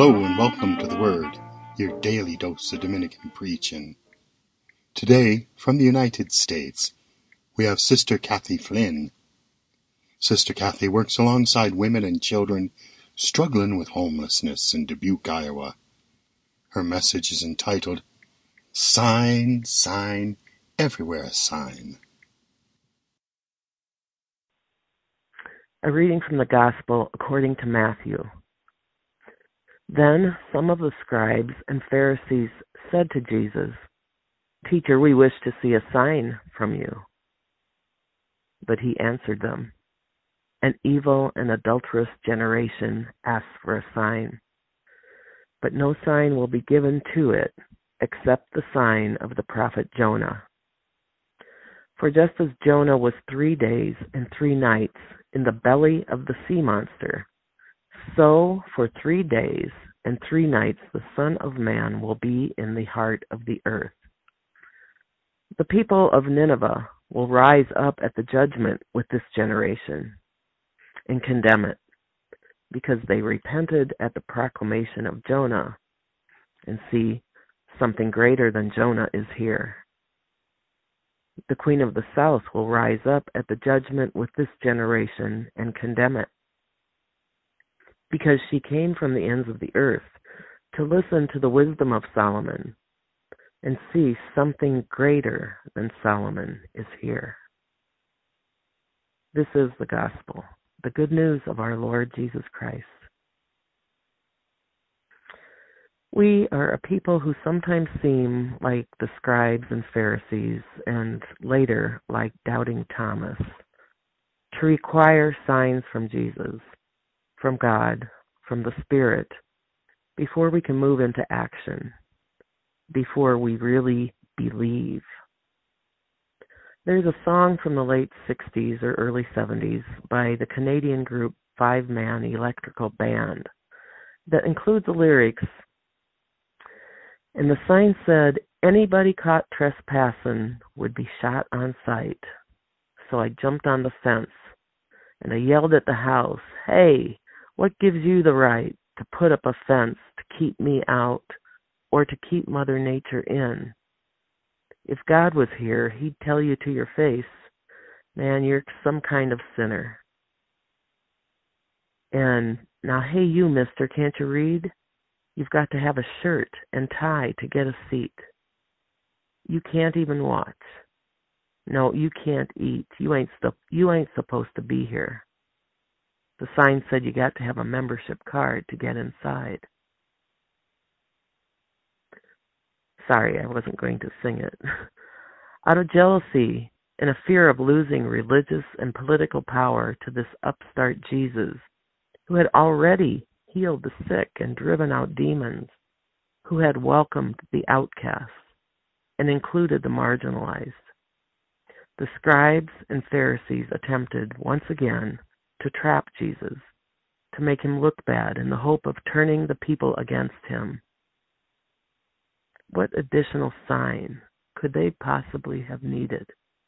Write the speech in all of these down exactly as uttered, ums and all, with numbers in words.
Hello and welcome to The Word, your daily dose of Dominican preaching. Today, from the United States, we have Sister Kathy Flynn. Sister Kathy works alongside women and children struggling with homelessness in Dubuque, Iowa. Her message is entitled, Sign, Sign, Everywhere a Sign. A reading from the Gospel according to Matthew. Then some of the scribes and Pharisees said to Jesus, Teacher, we wish to see a sign from you. But he answered them, An evil and adulterous generation asks for a sign, but no sign will be given to it except the sign of the prophet Jonah. For just as Jonah was three days and three nights in the belly of the sea monster, so for three days and three nights the Son of Man will be in the heart of the earth. The people of Nineveh will rise up at the judgment with this generation and condemn it, because they repented at the proclamation of Jonah, and see, something greater than Jonah is here. The queen of the south will rise up at the judgment with this generation and condemn it, because she came from the ends of the earth to listen to the wisdom of Solomon, and see, something greater than Solomon is here. This is the gospel, the good news of our Lord Jesus Christ. We are a people who sometimes seem like the scribes and Pharisees, and later like doubting Thomas, to require signs from Jesus, from God, from the Spirit, before we can move into action, before we really believe. There's a song from the late sixties or early seventies by the Canadian group Five Man Electrical Band that includes the lyrics, and the sign said, anybody caught trespassing would be shot on sight. So I jumped on the fence, and I yelled at the house, hey, what gives you the right to put up a fence to keep me out or to keep Mother Nature in? If God was here, he'd tell you to your face, man, you're some kind of sinner. And now, hey, you, mister, can't you read? You've got to have a shirt and tie to get a seat. You can't even watch. No, you can't eat. You ain't stu- you ain't supposed to be here. The sign said you got to have a membership card to get inside. Sorry, I wasn't going to sing it. Out of jealousy and a fear of losing religious and political power to this upstart Jesus, who had already healed the sick and driven out demons, who had welcomed the outcasts and included the marginalized, the scribes and Pharisees attempted once again to trap Jesus, to make him look bad in the hope of turning the people against him. What additional sign could they possibly have needed?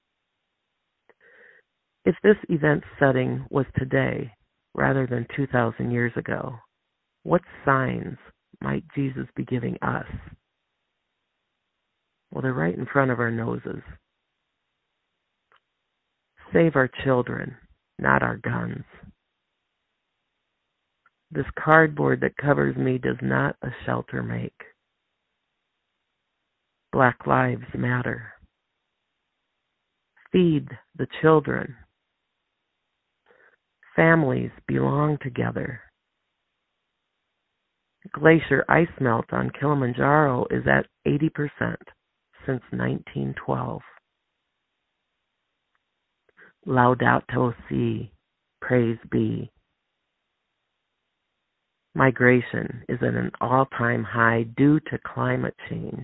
If this event setting was today rather than two thousand years ago, what signs might Jesus be giving us? Well, they're right in front of our noses. Save our children, not our guns. This cardboard that covers me does not a shelter make. Black lives matter. Feed the children. Families belong together. Glacier ice melt on Kilimanjaro is at eighty percent since nineteen twelve. Laudato Si, praise be. Migration is at an all-time high due to climate change.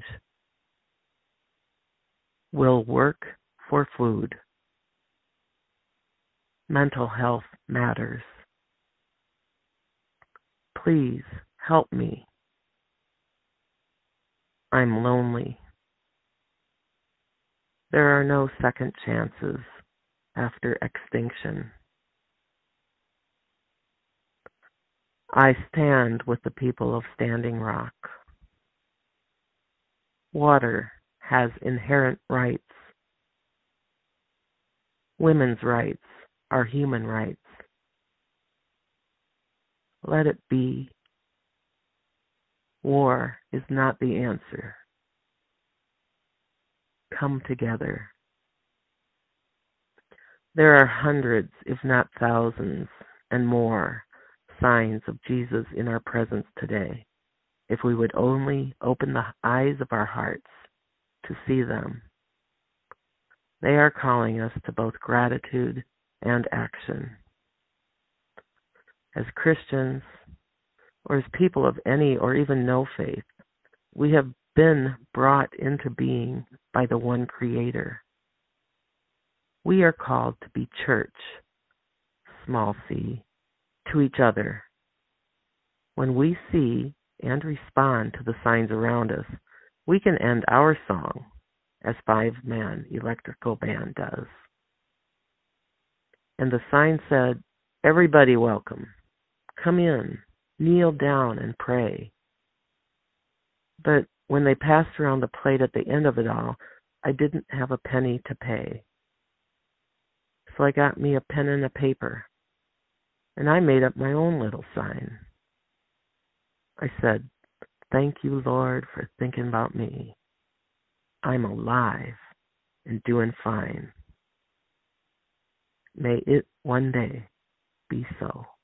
We'll work for food. Mental health matters. Please help me. I'm lonely. There are no second chances after extinction. I stand with the people of Standing Rock. Water has inherent rights. Women's rights are human rights. Let it be. War is not the answer. Come together. There are hundreds, if not thousands, and more signs of Jesus in our presence today, if we would only open the eyes of our hearts to see them. They are calling us to both gratitude and action. As Christians, or as people of any or even no faith, we have been brought into being by the one Creator. We are called to be church, small c, to each other. When we see and respond to the signs around us, we can end our song as five-man electrical band does. And the sign said, "Everybody welcome. Come in, kneel down and pray." But when they passed around the plate at the end of it all, I didn't have a penny to pay. So I got me a pen and a paper, and I made up my own little sign. I said, "Thank you, Lord, for thinking about me. I'm alive and doing fine. May it one day be so."